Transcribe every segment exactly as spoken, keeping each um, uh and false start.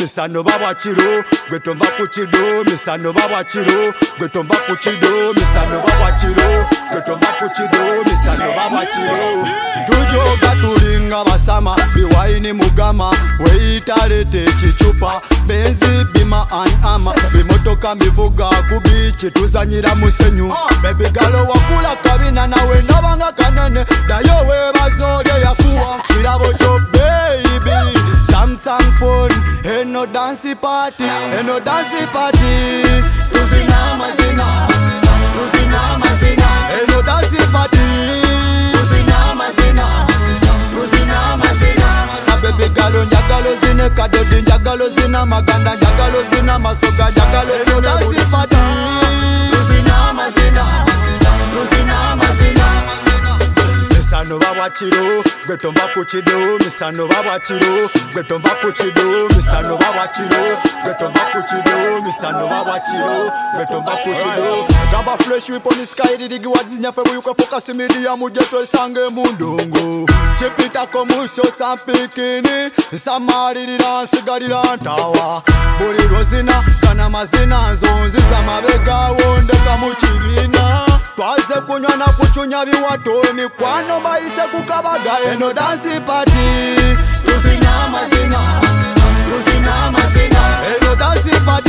misano babachiro gwetomba kuchido misano babachiro gwetomba kuchido misano babachiro gwetomba kuchido misano babachiro tujo gatulinga basama biwaini mugama weitalete chichupa benzi bima anama bimotoka mivuga kubichi tuzanyira musenyu baby galo wakula kabina nawe nabanga kanene dayo we bazode yakuwa kirabo cho baby Samsung phone eno dance party eno dance party tuzina mazina tuzina mazina eno dance party tuzina mazina tuzina mazina baby galo njagalo zine kadodi njagalo zina maganda njagalo zina masoga njagalo eno dance party tuzina mazina tuzina mazina misano babachiro gwetomba kuchido misano babachiro gwetomba kuchido misano babachiro gwetomba kuchido misano babachiro gwetomba kuchido gamba flesh whip on the sky digi wadzinya febu yuko focus media mujeto sange mundungu chipita komuso sampikini samari dance garira tawa buri rozina kana mazina nzonzi zamabega wonde kamuchibina twaze kunywa na kuchunya biwato mikwano maise kukabaga eno dance party tuzina mazina tuzina mazina eno dance party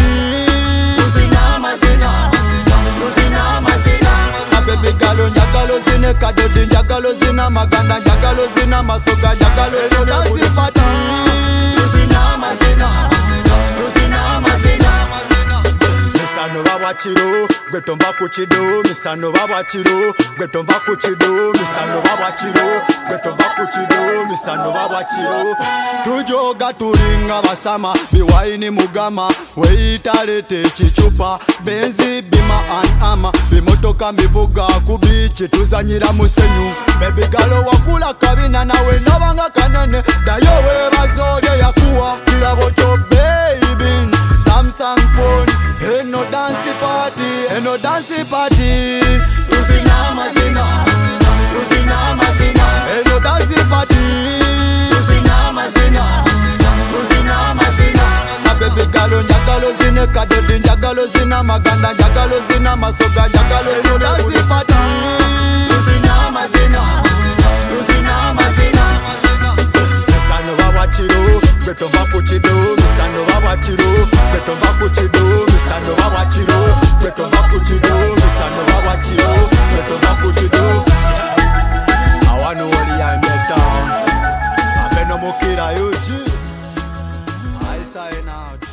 tuzina mazina tuzina mazina baby galo njagalo zine kadodi njagalo zina maganda njagalo zina masoga njagalo eno dance party tuzina mazina tuzina mazina misano babachiro gwetomba kuchido misano babachiro gwetomba kuchido misano babachiro gwetomba kuchido misano babachiro tujo gatulinga basama biwaini mugama weitalete chichupa benzi bima anama bimotoka mivuga kubichi tuzanyira musenyu baby galo wakula kabina nawe nabanga kanene dayo we bazode yakuwa kirabo cho baby Samsung phone eno dance party eno dance party tuzina mazina tuzina mazina eno dance party tuzina mazina tuzina mazina baby galo njagalo zine kadodi njagalo zina maganda njagalo zina masoga njagalo eno dance party tuzina mazina tuzina mazina misano babachiro gwetomba kuchido misano babachiro gwetomba kuchido misano babachiro gwetomba kuchido misano babachiro gwetomba kuchido awano wali ya metown abeno mukira yuji I sign out.